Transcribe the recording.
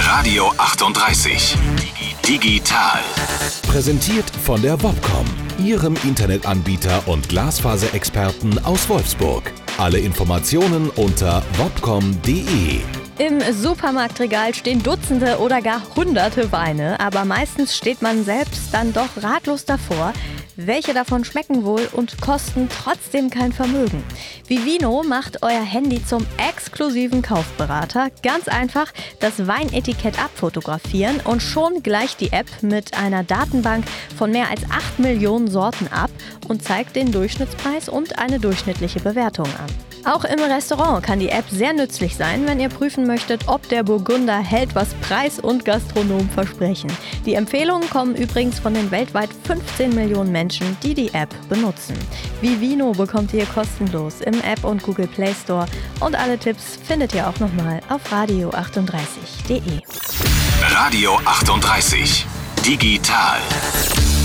Radio 38. Digital. Präsentiert von der Wobcom, Ihrem Internetanbieter und Glasfaserexperten aus Wolfsburg. Alle Informationen unter wobcom.de. Im Supermarktregal stehen Dutzende oder gar Hunderte Weine, aber meistens steht man selbst dann doch ratlos davor. Welche davon schmecken wohl und kosten trotzdem kein Vermögen? Vivino macht euer Handy zum exklusiven Kaufberater. Ganz einfach das Weinetikett abfotografieren und schon gleicht die App mit einer Datenbank von mehr als 8 Millionen Sorten ab und zeigt den Durchschnittspreis und eine durchschnittliche Bewertung an. Auch im Restaurant kann die App sehr nützlich sein, wenn ihr prüfen möchtet, ob der Burgunder hält, was Preis und Gastronom versprechen. Die Empfehlungen kommen übrigens von den weltweit 15 Millionen Menschen, die die App benutzen. Vivino bekommt ihr kostenlos im App und Google Play Store und alle Tipps findet ihr auch nochmal auf radio38.de. Radio 38. Digital.